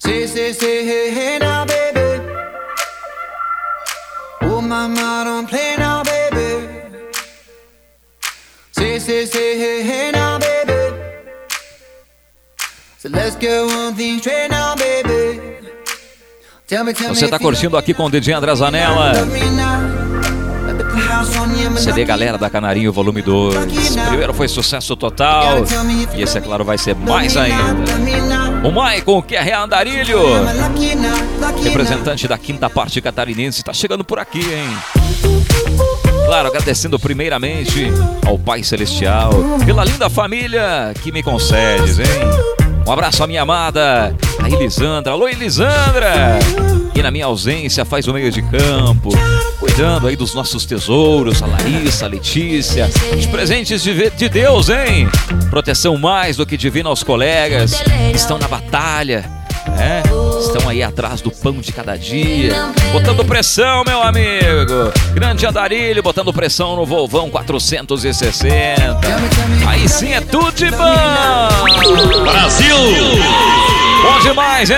Say, hey, hey now, baby. Oh, mama, don't play now, baby. Say, hey, hey now, baby. So let's get one thing straight now, baby. Você tá curtindo aqui com o DJ André Zanella. CD Galera da Canarinho Volume 2. Primeiro foi sucesso total. E esse, é claro, vai ser mais ainda. O Maicon, o QRA Andarilho, representante da quinta parte catarinense, tá chegando por aqui, hein? Claro, agradecendo primeiramente ao Pai Celestial pela linda família que me concedes, hein? Um abraço à minha amada, a Elisandra. Alô, Elisandra! Que na minha ausência faz o meio de campo, cuidando aí dos nossos tesouros, a Larissa, a Letícia, os presentes de Deus, hein? Proteção mais do que divina aos colegas que estão na batalha, né? Estão aí atrás do pão de cada dia, botando pressão, meu amigo. Grande Andarilho, botando pressão no Volvão 460. Aí sim é tudo de bom. Brasil! Bom demais, hein?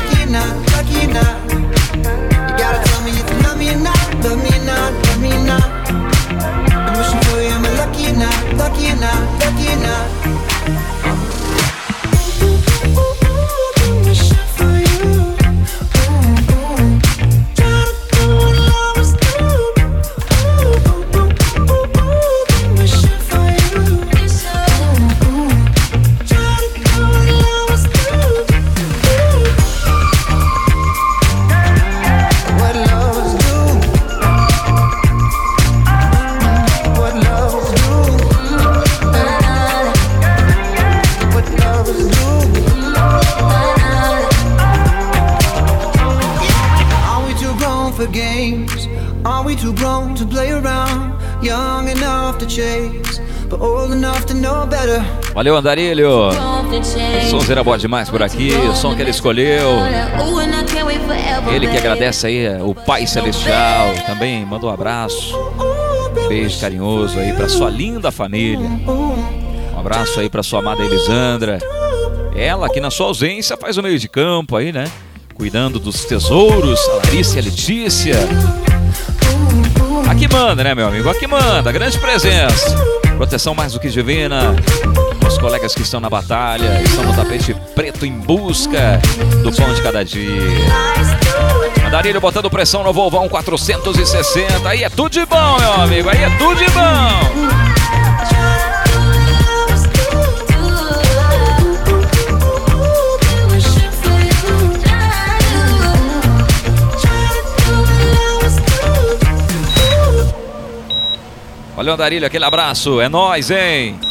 Valeu, Andarilho. Sonzeira boa demais por aqui. O som que ele escolheu. Ele que agradece aí o Pai Celestial. Também manda um abraço, beijo carinhoso aí pra sua linda família. Um abraço aí pra sua amada Elisandra. Ela que na sua ausência faz o meio de campo aí, né? Cuidando dos tesouros. A Larissa e a Letícia. Aqui manda, né, meu amigo? Aqui manda. Grande presença. Proteção mais do que divina. Os colegas que estão na batalha, estão no tapete preto em busca do pão de cada dia. Andarilho botando pressão no Volvão 460. Aí é tudo de bom, meu amigo. Aí é tudo de bom. Valeu, Andarilho, aquele abraço. É nóis, hein?